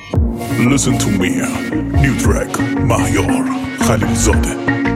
Listen to me. New track مهیار خلیلزاده.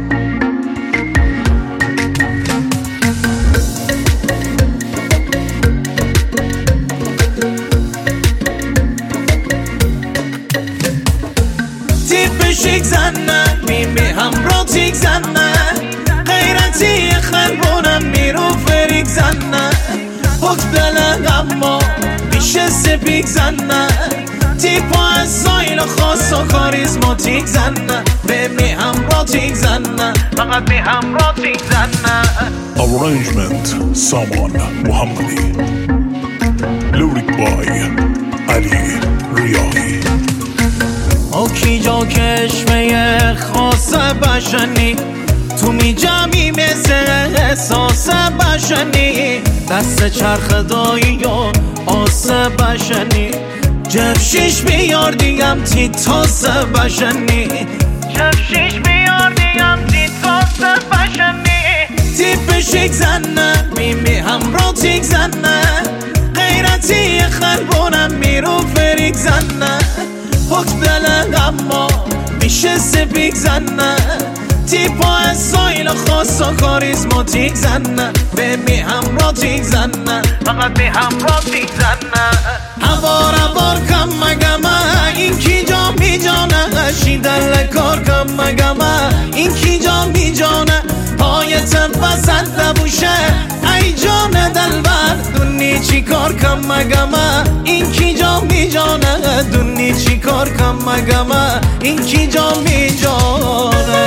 تیپشیک زنه میمی همراه تیک زنه غیرتی خربونم میرو فریک زنه حک دلنگ اما بیشه سپیک زنه تیپا از سایل خاص و کاریزماتیک زنه میمی همراه تیک زنه فقط می همراه تیک زنه. Arrangement سامان محمدی. Lyric by علی ریاحی. اوکی جا کشمه خاص بشنی تو می جمعی مثل احساس بشنی دست چرخ دایی و آس بشنی جفشیش بیار دیگم تی تاس بشنی جفشیش بیار دیگم تی تاس بشنی تیپ شیک زنه میمی همراه تیک زنه غیرتی خربونم میرو فریک زنه حک دلنگ اما میشه سپیک زنه تیپا از سایل خاص و کاریزماتیک زنه به می همراه تیک زنه فقط می همراه تیک زنه. هوار کم مگمه این کی جا می جانه شیدل کار کم مگمه این کی جا می جانه پایت وسط نبوشه ای جان دلبر دونی چی کار کم مگمه این کی جا می جانه دونی چی کار کم مگمه این کی جا می جانه.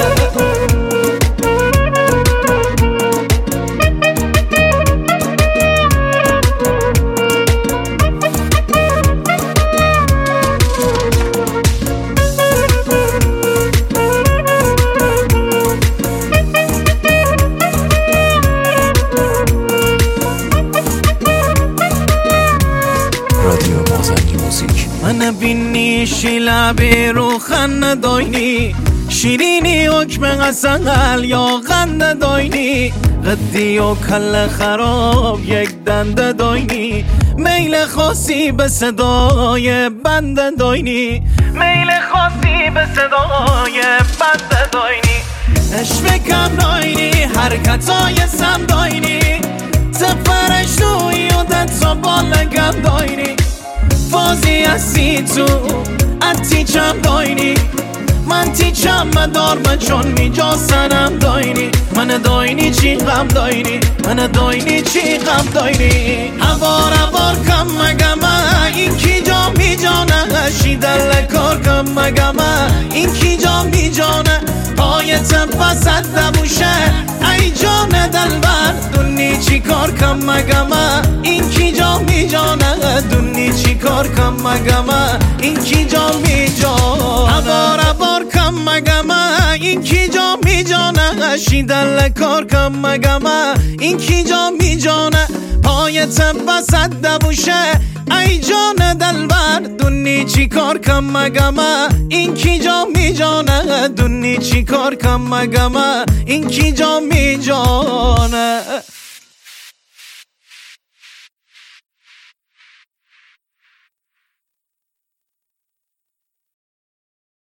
من بینیشی لبی رو خند داینی شیرینی حکم قسنگل یا غند داینی قدی و کل خراب یک دند داینی میل خاصی به صدای بند داینی میل خاصی به صدای بند داینی عشق کم داینی حرکتای سم داینی سفرش توی و دت و بالگم داینی فازی هستی تو اتی چم داینی من تیچم مدار من چون میجا سنم داینی من داینی چی غم داینی من داینی چی غم داینی. هوار کم مگمه این کی جا می جانه شیدل کار کم مگمه این کی جا می جانه پایت وسط نبوشه ای جان دلبر دونی چی کار کم مگمه این کی جا می جانه دونی چی کار کم مگمه این کی جا می جانه. هوار کم مگمه این کی جا می جانه شیدل کار کم مگمه این کی جا می جانه پایت وسط نبوشه ای جان دلبر دونی چی کار کم مگمه این کی جا می جانه دونی چی کار کم مگمه این کی جا می جانه.